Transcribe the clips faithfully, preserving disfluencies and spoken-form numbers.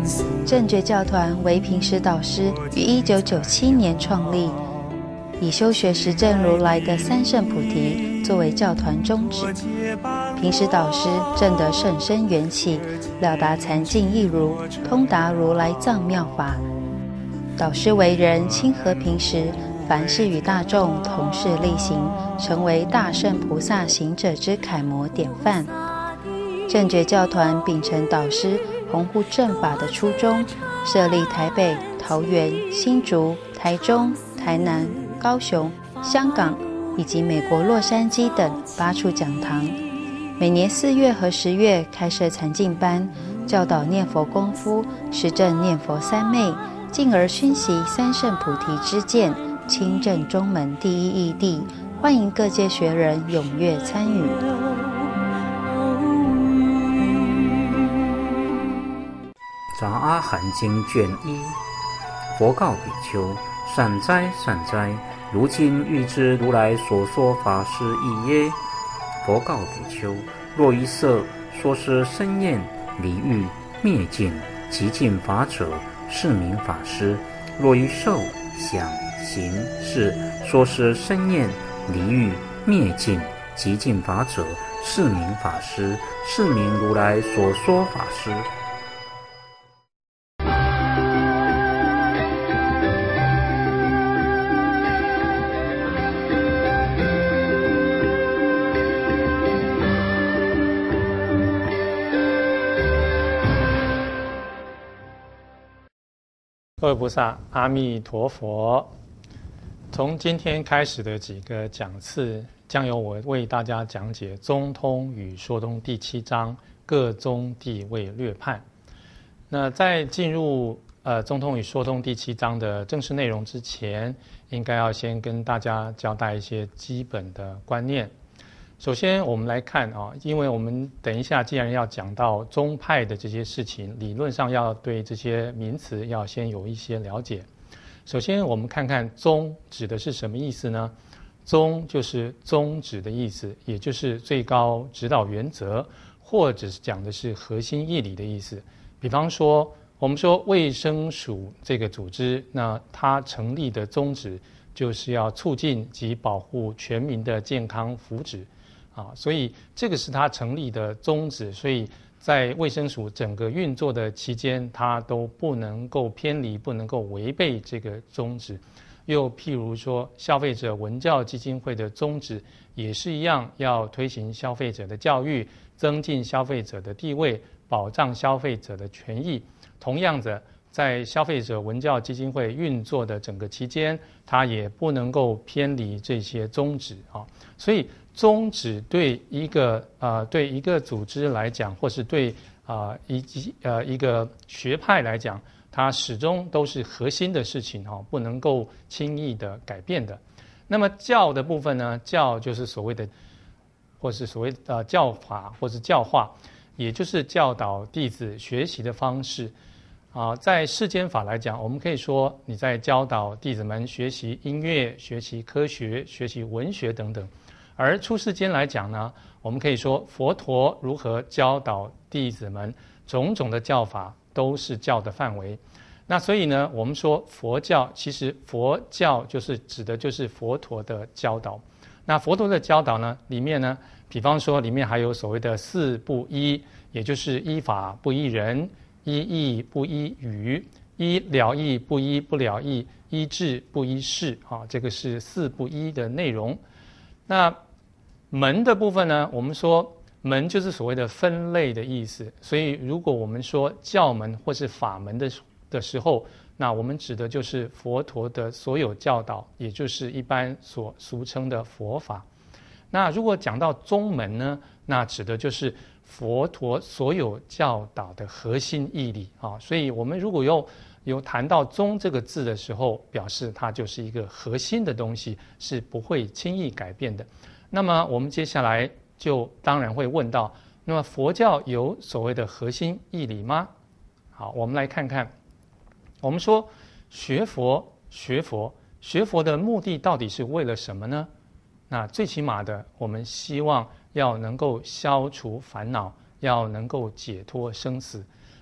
正觉教团为平时导师于一九九七年创立，以修学实证如来的三圣菩提作为教团宗旨。平时导师证得甚深缘起，了达禅境义如，通达如来藏妙法。导师为人亲和平时，凡事与大众同事力行，成为大圣菩萨行者之楷模典范。正觉教团秉承导师弘护正法的初衷，设立台北、桃园、新竹、台中、台南、高雄、香港以及美国洛杉矶等八处讲堂，每年四月和十月开设禅净班，教导念佛功夫，实证念佛三昧，进而熏习三圣菩提之见，亲证中门第一义谛，欢迎各界学人踊跃参与。 杂阿含经卷一，佛告比丘：善哉善哉，如今欲知如来所说法是义耶？佛告比丘：若于色说是生厌离欲灭尽极尽法者，是名法师；若于受想行识说是生厌离欲灭尽极尽法者，是名法师，是名如来所说法师。 各位菩萨，阿弥陀佛。从今天开始的几个讲次，将由我为大家讲解《宗通与说通》第七章各宗地位略判。那在进入呃《宗通与说通》第七章的正式内容之前，应该要先跟大家交代一些基本的观念。首先我们来看啊，因为我们等一下既然要讲到宗派的这些事情，理论上要对这些名词要先有一些了解。首先我们看看宗指的是什么意思呢？宗就是宗旨的意思，也就是最高指导原则，或者是讲的是核心义理的意思。比方说我们说卫生署这个组织，那它成立的宗旨就是要促进及保护全民的健康福祉啊，所以这个是它成立的宗旨，所以在卫生署整个运作的期间，它都不能够偏离，不能够违背这个宗旨。又譬如说，消费者文教基金会的宗旨也是一样，要推行消费者的教育，增进消费者的地位，保障消费者的权益。同样的，在消费者文教基金会运作的整个期间，它也不能够偏离这些宗旨啊。所以宗旨对一个呃对一个组织来讲，或是对啊、呃、一及呃一个学派来讲，它始终都是核心的事情哈、哦，不能够轻易的改变的。那么教的部分呢，教就是所谓的，或是所谓呃教法或是教化，也就是教导弟子学习的方式。啊，在世间法来讲，我们可以说你在教导弟子们学习音乐、学习科学、学习文学等等。而出世间来讲呢，我们可以说佛陀如何教导弟子们，种种的教法都是教的范围。那所以呢，我们说佛教，其实佛教就是指的就是佛陀的教导。那佛陀的教导呢，里面呢，比方说里面还有所谓的四不依，也就是依法不依人，依义不依语，依了义不依不了义，依智不依事啊，这个是四不依的内容。那门的部分呢，我们说门就是所谓的分类的意思，所以如果我们说教门或是法门的的时候，那我们指的就是佛陀的所有教导，也就是一般所俗称的佛法。那如果讲到宗门呢，那指的就是佛陀所有教导的核心义理啊。所以我们如果有有谈到宗这个字的时候，表示它就是一个核心的东西，是不会轻易改变的。那么我们接下来就当然会问到，那么佛教有所谓的核心义理吗？好，我们来看看。我们说学佛学佛学佛的目的到底是为了什么呢？那最起码的，我们希望要能够消除烦恼，要能够解脱生死。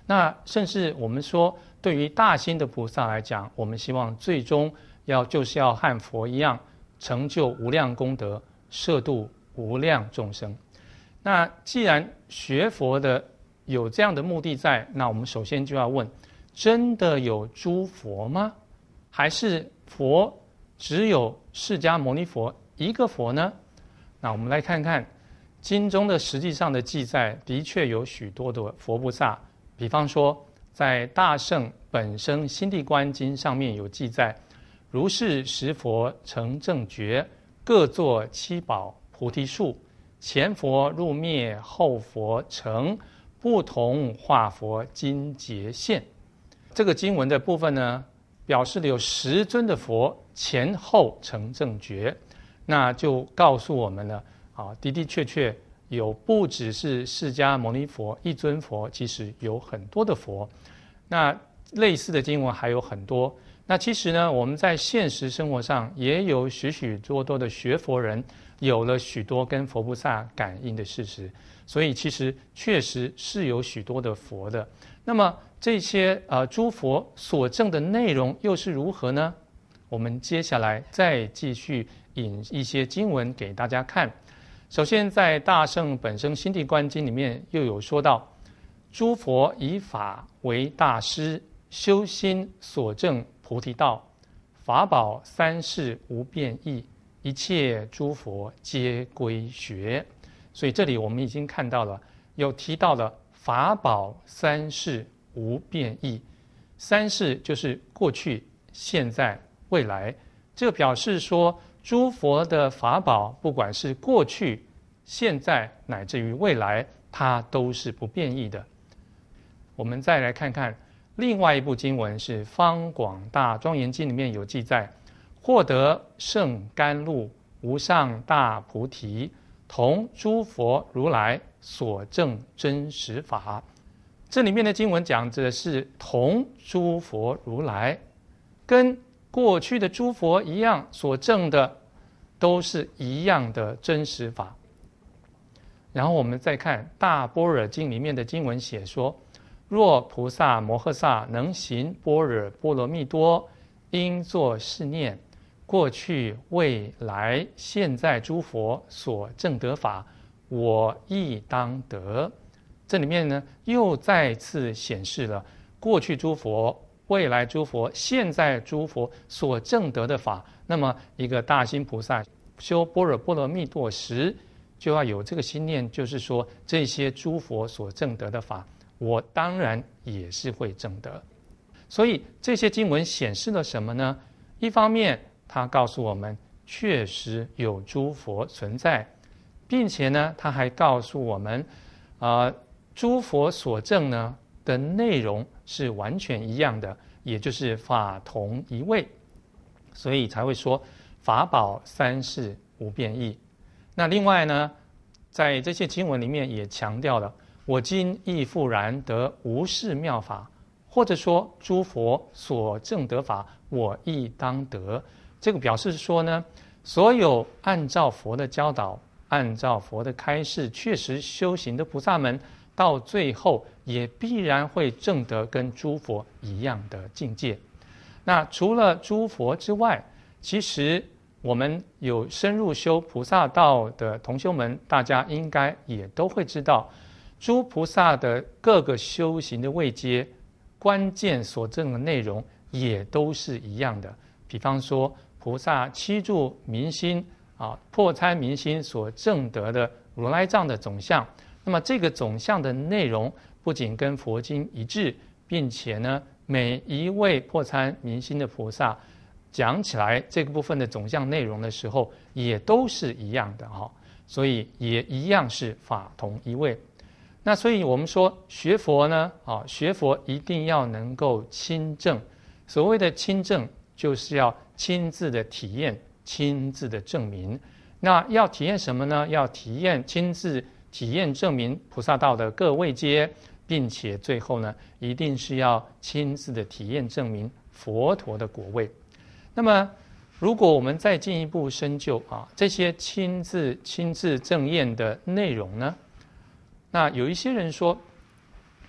那甚至我们说，对于大心的菩萨来讲，我们希望最终要就是要和佛一样，成就无量功德，摄度无量众生。那既然学佛的有这样的目的在，那我们首先就要问：真的有诸佛吗？还是佛只有释迦牟尼佛一个佛呢？那我们来看看经中的实际上的记载，的确有许多的佛菩萨。比方说，在《大圣本生心地观经》上面有记载，如是十佛成正觉，各作七宝菩提树，前佛入灭，后佛成，不同化佛金结现。这个经文的部分呢，表示了有十尊的佛前后成正觉，那就告诉我们了啊，的的确确有不只是释迦牟尼佛一尊佛，其实有很多的佛。那类似的经文还有很多。那其实呢，我们在现实生活上也有许许多多的学佛人，有了许多跟佛菩萨感应的事实，所以其实确实是有许多的佛的。那么这些呃诸佛所证的内容又是如何呢？我们接下来再继续引一些经文给大家看。首先在《大圣本生心地观经》里面又有说到，诸佛以法为大师，修心所证菩提道，法宝三世无变异，一切诸佛皆归学。所以这里我们已经看到了，有提到了法宝三世无变异。三世就是过去、现在、未来，这个表示说诸佛的法宝，不管是过去、现在乃至于未来，它都是不变异的。我们再来看看另外一部经文，是《方广大庄严经》里面有记载，获得圣甘露无上大菩提，同诸佛如来所证真实法。这里面的经文讲的是同诸佛如来，跟过去的诸佛一样所证的都是一样的真实法。然后我们再看《大般若经》里面的经文写说，若菩萨摩诃萨能行般若波罗蜜多，应作是念：过去、未来、现在诸佛所证得法，我亦当得。这里面呢，又再次显示了过去诸佛、未来诸佛、现在诸佛所证得的法。那么，一个大心菩萨修般若波罗蜜多时，就要有这个心念，就是说这些诸佛所证得的法，我当然也是会证得。所以这些经文显示了什么呢？一方面，它告诉我们确实有诸佛存在，并且呢，它还告诉我们，呃，诸佛所证呢的内容是完全一样的，也就是法同一位，所以才会说法宝三世无变异。那另外呢，在这些经文里面也强调了，我今亦复然得无是妙法，或者说诸佛所证得法，我亦当得。这个表示说呢，所有按照佛的教导，按照佛的开示，确实修行的菩萨们，到最后也必然会证得跟诸佛一样的境界。那除了诸佛之外，其实我们有深入修菩萨道的同修们，大家应该也都会知道，诸菩萨的各个修行的位阶，关键所证的内容也都是一样的。比方说，菩萨七住明心啊，破参明心所证得的如来藏的总相，那么这个总相的内容不仅跟佛经一致，并且呢，每一位破参明心的菩萨讲起来这个部分的总相内容的时候，也都是一样的哈，所以也一样是法同一位。那所以我们说学佛呢，啊，学佛一定要能够亲证。所谓的亲证，就是要亲自的体验，亲自的证明。那要体验什么呢？要体验亲自体验证明菩萨道的各位阶，并且最后呢，一定是要亲自的体验证明佛陀的果位。那么，如果我们再进一步深究啊，这些亲自亲自证验的内容呢，那有一些人说，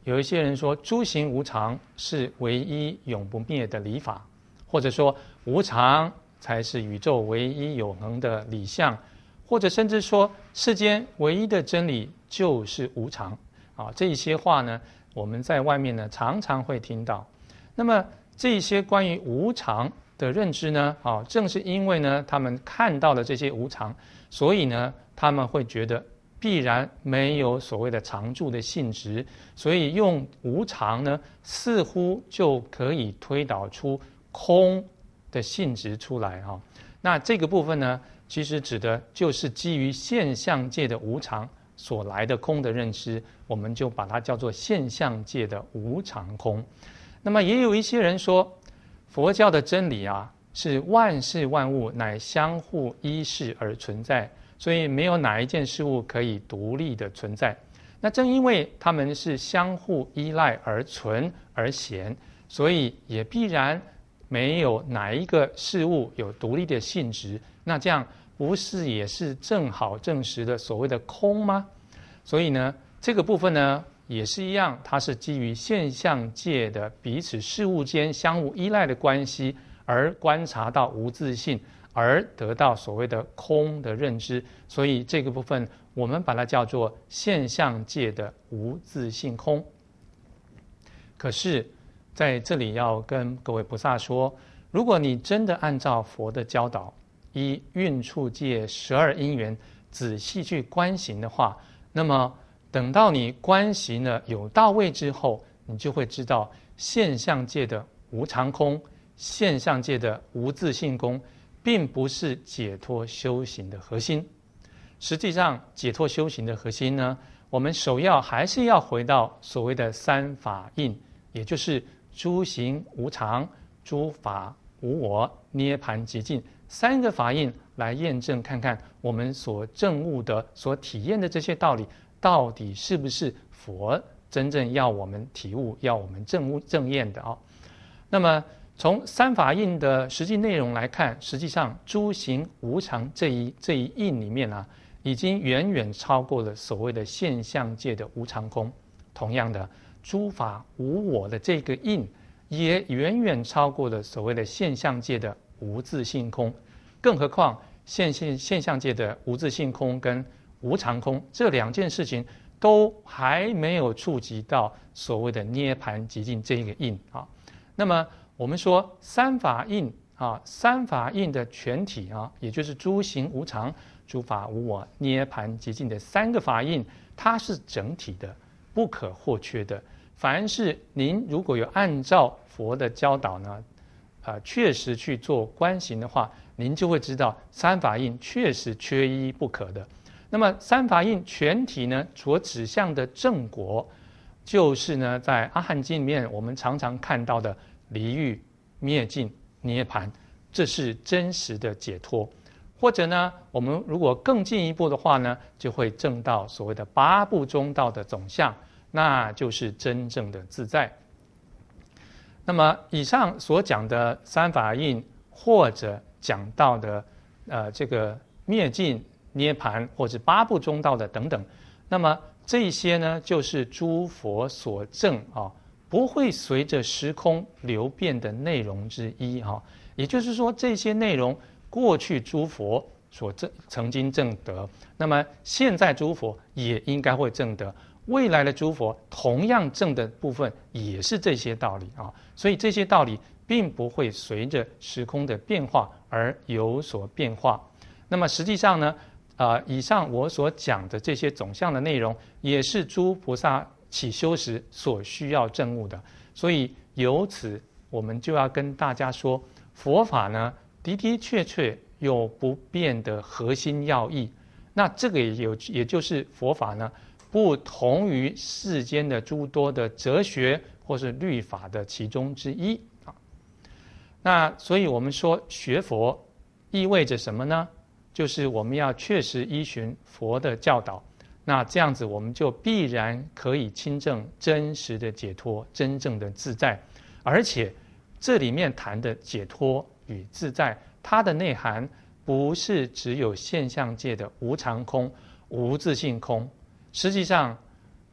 有一些人说诸行无常是唯一永不灭的理法，或者说无常才是宇宙唯一永恒的理象，或者甚至说世间唯一的真理就是无常啊。这一些话呢，我们在外面呢常常会听到。那么这些关于无常的认知呢，啊，正是因为呢他们看到了这些无常，所以呢他们会觉得必然没有所谓的常住的性质，所以用无常呢，似乎就可以推导出空的性质出来啊。那这个部分呢，其实指的就是基于现象界的无常所来的空的认知，我们就把它叫做现象界的无常空。那么也有一些人说，佛教的真理啊，是万事万物乃相互依恃而存在，所以没有哪一件事物可以独立的存在。那正因为它们是相互依赖而存而显，所以也必然没有哪一个事物有独立的性质。那这样不是也是正好证实了所谓的空吗？所以呢，这个部分呢也是一样，它是基于现象界的彼此事物间相互依赖的关系而观察到无自性，而得到所谓的空的认知。所以这个部分我们把它叫做现象界的无自性空。可是在这里要跟各位菩萨说，如果你真的按照佛的教导，依运处界十二因缘仔细去观行的话，那么等到你观行了有到位之后，你就会知道现象界的无常空，现象界的无自性空，并不是解脱修行的核心。实际上解脱修行的核心呢，我们首要还是要回到所谓的三法印，也就是诸行无常、诸法无我、涅槃极尽三个法印，来验证看看我们所证悟的、所体验的这些道理，到底是不是佛真正要我们体悟、要我们证悟证验的啊？那么从三法印的实际内容来看，实际上诸行无常这一这一印里面啊，已经远远超过了所谓的现象界的无常空。同样的，诸法无我的这个印，也远远超过了所谓的现象界的无自性空。更何况现现现象界的无自性空跟无常空这两件事情，都还没有触及到所谓的涅槃极尽这一个印啊。那么我们说三法印啊，三法印的全体啊，也就是诸行无常、诸法无我、涅槃极尽的三个法印，它是整体的，不可或缺的。凡是您如果有按照佛的教导呢，呃，确实去做观行的话，您就会知道三法印确实缺一不可的。那么三法印全体呢，所指向的正果，就是呢，在阿含经里面我们常常看到的离欲、灭尽、涅槃，这是真实的解脱。或者呢，我们如果更进一步的话呢，就会证到所谓的八部中道的总相，那就是真正的自在。那么以上所讲的三法印，或者讲到的呃这个灭尽、涅槃，或者八部中道的等等，那么这些呢，就是诸佛所证啊，不会随着时空流变的内容之一哈。也就是说，这些内容过去诸佛所证曾经证得，那么现在诸佛也应该会证得，未来的诸佛同样证的部分也是这些道理啊。所以这些道理并不会随着时空的变化而有所变化。那么实际上呢，呃，以上我所讲的这些总相的内容，也是诸菩萨起修时所需要证悟的。所以由此我们就要跟大家说，佛法呢的的确确有不变的核心要义。那这个也有，也就是佛法呢不同于世间的诸多的哲学或是律法的其中之一啊。那所以我们说学佛意味着什么呢？就是我们要确实依循佛的教导，那这样子我们就必然可以亲证真实的解脱，真正的自在。而且这里面谈的解脱与自在，它的内涵不是只有现象界的无常空、无自性空。实际上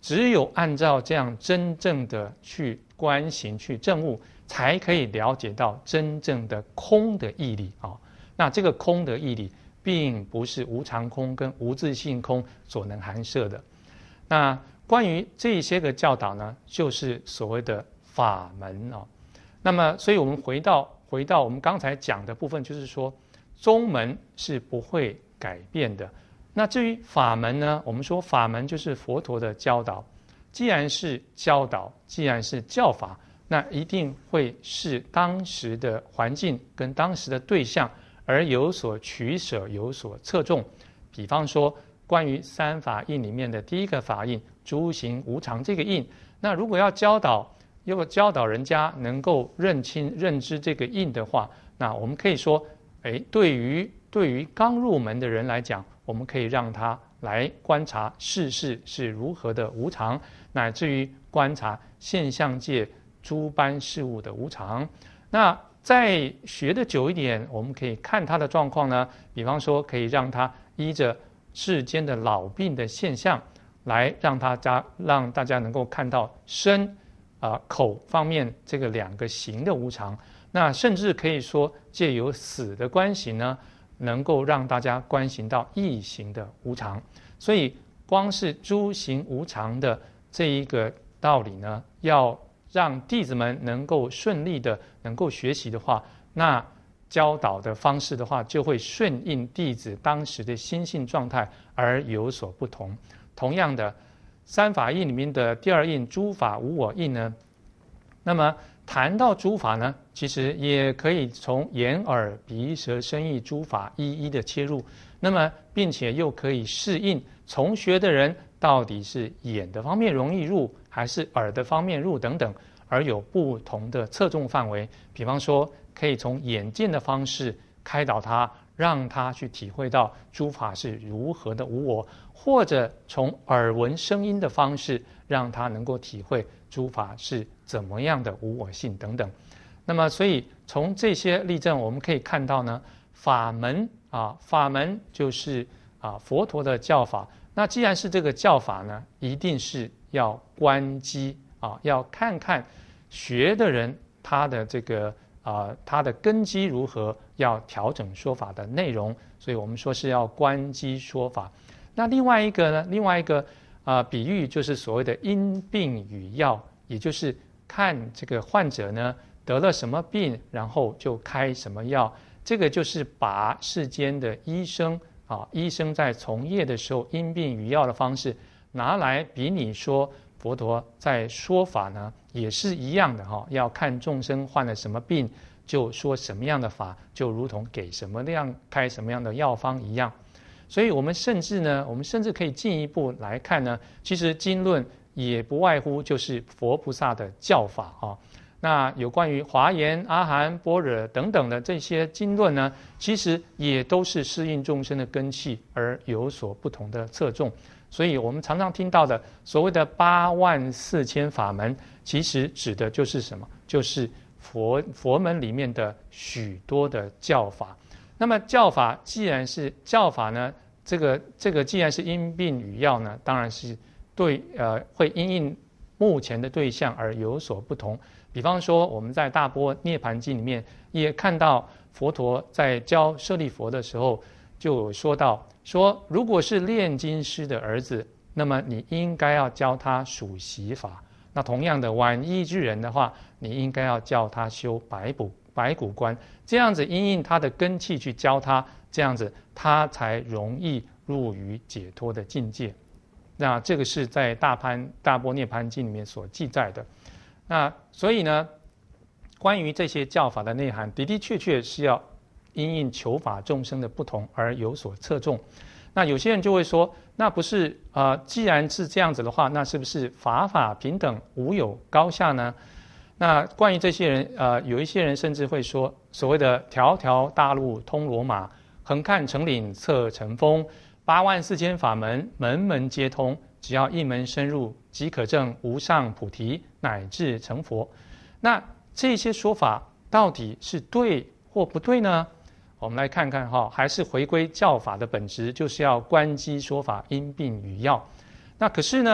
只有按照这样真正的去观行、去证悟，才可以了解到真正的空的义理啊。那这个空的义理，并不是无常空跟无自性空所能含摄的。那关于这些个教导呢，就是所谓的法门啊。那么，所以我们回到回到我们刚才讲的部分，就是说宗门是不会改变的。那至于法门呢，我们说法门就是佛陀的教导。既然是教导，既然是教法，那一定会是当时的环境跟当时的对象而有所取舍，有所侧重。比方说，关于三法印里面的第一个法印诸行无常这个印，那如果要教导，要教导人家能够认清、认知这个印的话，那我们可以说，哎，对于对于刚入门的人来讲，我们可以让他来观察世事是如何的无常，乃至于观察现象界诸般事物的无常。那再学的久一点，我们可以看他的状况呢，比方说可以让他依着世间的老病的现象，来让他家让大家能够看到身啊、呃、口方面这个两个行的无常。那甚至可以说借由死的观行呢，能够让大家观行到意行的无常。所以光是诸行无常的这一个道理呢，要让弟子们能够顺利的能够学习的话，那教导的方式的话，就会顺应弟子当时的心性状态而有所不同。同样的，三法印里面的第二印诸法无我印呢，那么谈到诸法呢，其实也可以从眼耳鼻舌身意诸法一一的切入，那么并且又可以适应从学的人到底是眼的方面容易入，还是耳的方面入等等，而有不同的侧重范围。比方说，可以从眼见的方式开导他，让他去体会到诸法是如何的无我，或者从耳闻声音的方式，让他能够体会诸法是怎么样的无我性等等。那么，所以从这些例证，我们可以看到呢，法门啊，法门就是啊佛陀的教法。那既然是这个教法呢，一定是要观机啊，要看看学的人他的这个啊他的根基如何，要调整说法的内容。所以我们说是要观机说法。那另外一个呢，另外一个啊比喻就是所谓的因病与药，也就是看这个患者呢得了什么病，然后就开什么药。这个就是把世间的医生啊，医生在从业的时候因病与药的方式拿来比拟说佛陀在说法呢，也是一样的哈。要看众生患了什么病，就说什么样的法，就如同给什么样开什么样的药方一样。所以我们甚至呢，我们甚至可以进一步来看呢，其实经论也不外乎就是佛菩萨的教法啊。那有关于华严、阿含、般若等等的这些经论呢，其实也都是适应众生的根器而有所不同的侧重。所以我们常常听到的所谓的八万四千法门，其实指的就是什么？就是佛佛门里面的许多的教法。那么教法既然是教法呢，这个这个既然是因病与药呢，当然是对呃会因应目前的对象而有所不同。比方说，我们在《大般涅盘经》里面也看到佛陀在教舍利弗的时候，就有说到说，如果是炼金师的儿子，那么你应该要教他数息法；那同样的，晚衣之人的话，你应该要教他修白骨白骨观，这样子因应他的根器去教他，这样子他才容易入于解脱的境界。那这个是在大潘大般涅盘经里面所记载的。那所以呢，关于这些教法的内涵，的的确确是要因应求法众生的不同而有所侧重。那有些人就会说，那不是呃，既然是这样子的话，那是不是法法平等，无有高下呢？那关于这些人，呃，有一些人甚至会说，所谓的条条大路通罗马，横看成岭侧成峰，八万四千法门，门门皆通，只要一门深入，即可证无上菩提，乃至成佛。那这些说法到底是对或不对呢？我们来看看哈，还是回归教法的本质，就是要观机说法，因病与药。那可是呢，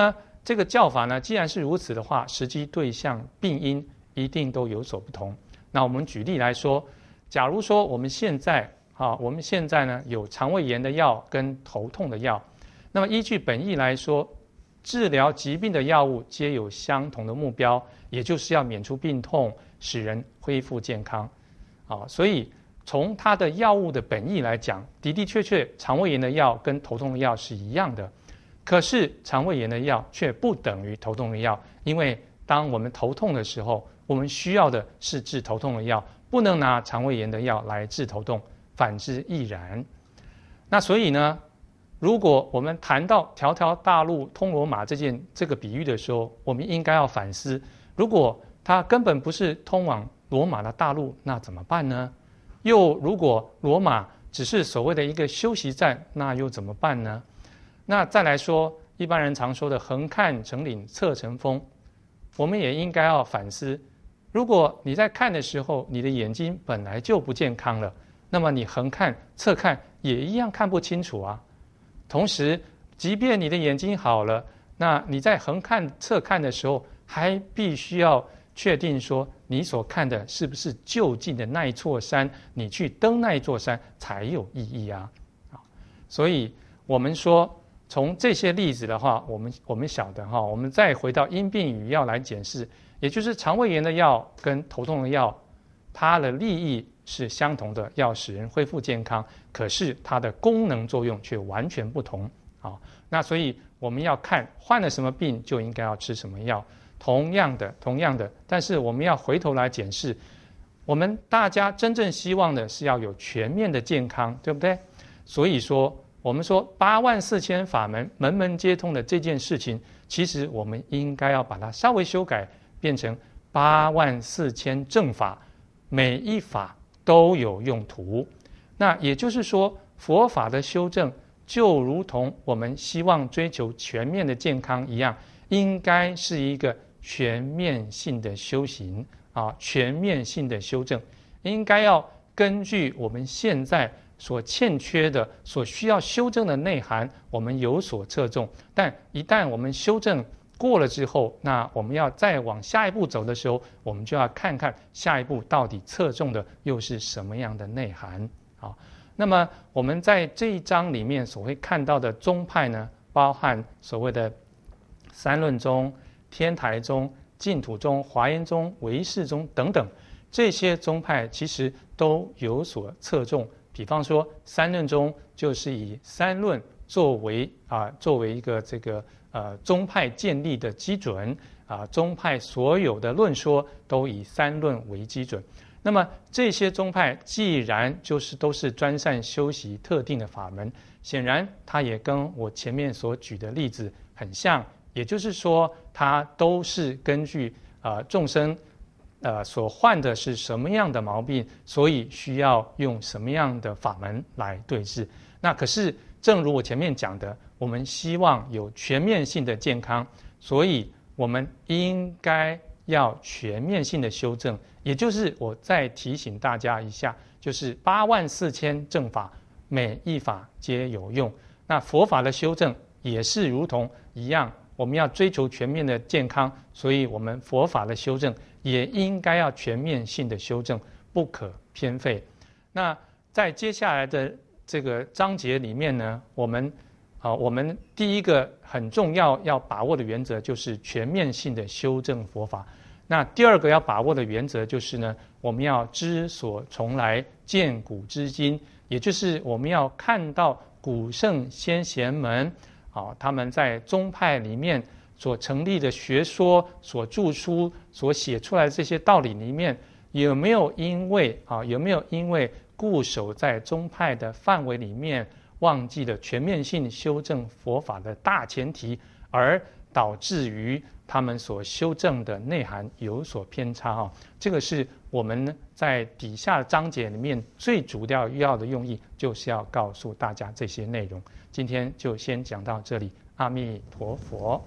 这个教法呢，既然是如此的话，实际对象、病因一定都有所不同。那我们举例来说，假如说我们现在啊，我们现在呢有肠胃炎的药跟头痛的药，那么依据本义来说，治疗疾病的药物皆有相同的目标，也就是要免除病痛，使人恢复健康。啊，所以从它的药物的本意来讲，的的确确，肠胃炎的药跟头痛的药是一样的。可是肠胃炎的药却不等于头痛的药，因为当我们头痛的时候，我们需要的是治头痛的药，不能拿肠胃炎的药来治头痛，反之亦然。那所以呢，如果我们谈到条条大路通罗马这件这个比喻的时候，我们应该要反思，如果它根本不是通往罗马的大路，那怎么办呢？又如果罗马只是所谓的一个休息站，那又怎么办呢？那再来说，一般人常说的横看成岭侧成峰，我们也应该要反思，如果你在看的时候，你的眼睛本来就不健康了，那么你横看侧看也一样看不清楚啊。同时，即便你的眼睛好了，那你在横看侧看的时候，还必须要确定说你所看的是不是就近的那一座山，你去登那一座山才有意义啊。所以我们说，从这些例子的话，我们我们晓得哈，我们再回到因病与药来检视，也就是肠胃炎的药跟头痛的药，它的利益是相同的，要使人恢复健康，可是它的功能作用却完全不同啊。那所以我们要看患了什么病就应该要吃什么药。同样的，同样的，但是我们要回头来检视，我们大家真正希望的是要有全面的健康，对不对？所以说，我们说八万四千法门，门门皆通的这件事情，其实我们应该要把它稍微修改，变成八万四千正法，每一法都有用途。那也就是说，佛法的修正就如同我们希望追求全面的健康一样，应该是一个全面性的修行啊，全面性的修正，应该要根据我们现在所欠缺的、所需要修正的内涵，我们有所侧重。但一旦我们修正过了之后，那我们要再往下一步走的时候，我们就要看看下一步到底侧重的又是什么样的内涵啊。那么我们在这一章里面所会看到的宗派呢，包含所谓的三论宗、天台宗、净土宗、华严宗、唯识宗等等，这些宗派其实都有所侧重。比方说，三论宗就是以三论作为啊作为一个这个呃宗派建立的基准啊，宗派所有的论说都以三论为基准。那么这些宗派既然就是都是专善修习特定的法门，显然它也跟我前面所举的例子很像。也就是说，它都是根据呃众生呃所患的是什么样的毛病，所以需要用什么样的法门来对治。那可是正如我前面讲的，我们希望有全面性的健康，所以我们应该要全面性的修正。也就是我再提醒大家一下，就是八万四千正法，每一法皆有用。那佛法的修正也是如同一样。我们要追求全面的健康，所以我们佛法的修正也应该要全面性的修正，不可偏废。那在接下来的这个章节里面呢，我们啊，我们第一个很重要要把握的原则就是全面性的修正佛法。那第二个要把握的原则就是呢，我们要知所从来，见古知今，也就是我们要看到古圣先贤们。啊，他们在宗派里面所成立的学说、所著书、所写出来的这些道理里面，有没有因为啊，有没有因为固守在宗派的范围里面，忘记了全面性修正佛法的大前提，而导致于他们所修正的内涵有所偏差啊？这个是我们在底下章节里面最主要要的用意，就是要告诉大家这些内容。今天就先讲到这里，阿弥陀佛。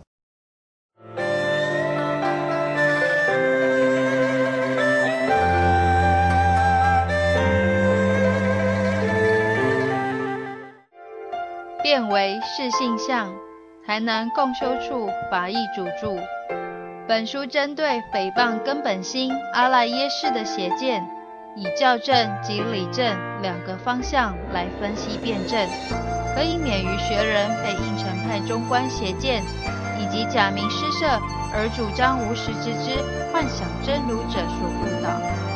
变为是性相， 台南共修处法义主著。本书针对诽谤根本心阿赖耶识的邪见，以校正及理正两个方向来分析辩证，可以免于学人被应成派中观邪见以及假名施设而主张无实之之幻想真如者所误导。